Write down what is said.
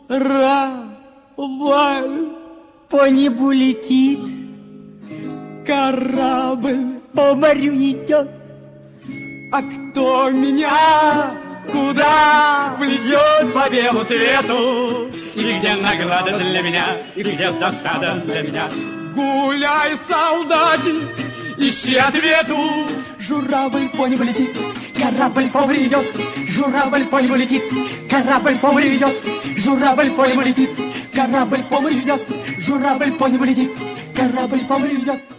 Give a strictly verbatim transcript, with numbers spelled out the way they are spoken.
Корабль по небу летит, корабль по морю идет. А кто меня куда влечет по белу свету? И где награда для меня, и где засада для меня? Гуляй, солдатик, ищи ответу. Журавль по небу летит, корабль по морю идет. Журавль по небу летит, корабль по морю идет. Журавль по небу летит, корабль по морю идет. Журавль по небу летит, корабль по морю идет.